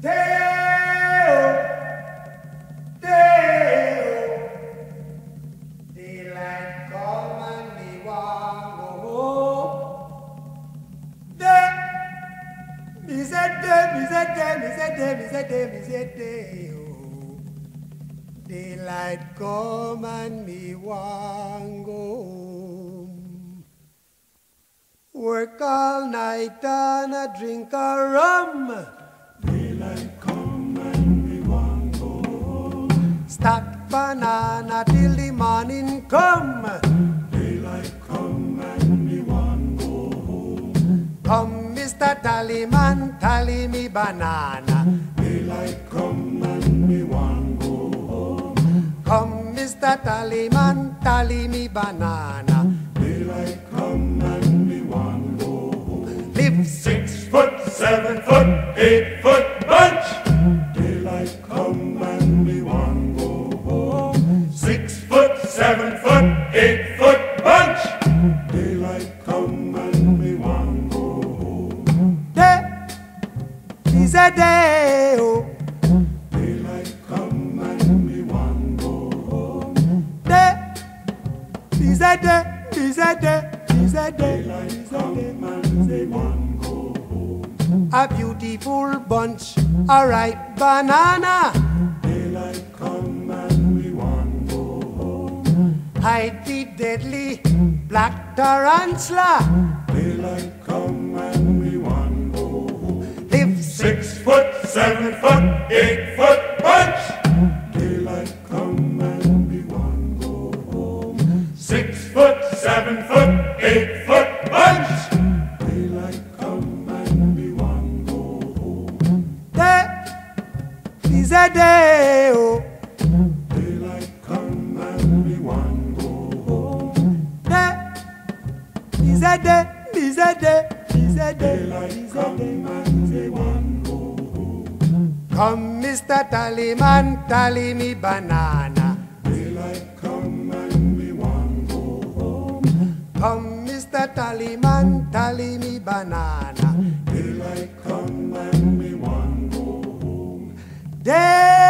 Day-o, day-o, daylight come and me want go home. Me say day-o, daylight come and me want go home. Work all night and a drink a rum. Daylight come and we want go home. Stack banana till the morning come. Daylight come and we want go home. Come, Mr. Tallyman, tally me banana. Daylight come and we want go home. Come, Mr. Tallyman, tally me banana. Daylight come and we want go home. Live 6 foot, 7 foot, 8 foot bunch. Daylight come and we want go home. 6 foot, 7 foot, 8 foot bunch. Daylight come and we want go home. day is a day. Oh. Daylight come and we want go home. Day is a day, is a day, is a day, Daylight is a come day. and we want go home. A beautiful bunch, a ripe banana. Daylight come and we want go home. Hide the deadly black tarantula. Daylight come and we want go home. Live 6 foot, 7 foot, 8 foot bunch. Daylight come and we want go home. 6 foot, 7 foot, 8 foot bunch. Daylight come and we want go home. day is a day. Oh. Daylight come and we want go home. Day is a day, is a day, is a day, Daylight is a come day. and we want go home. Come, Mr. Tallyman, tally me banana. Daylight come and we want go home. Come, Mr. Tallyman, tally me banana. Daylight come and we want go home. Day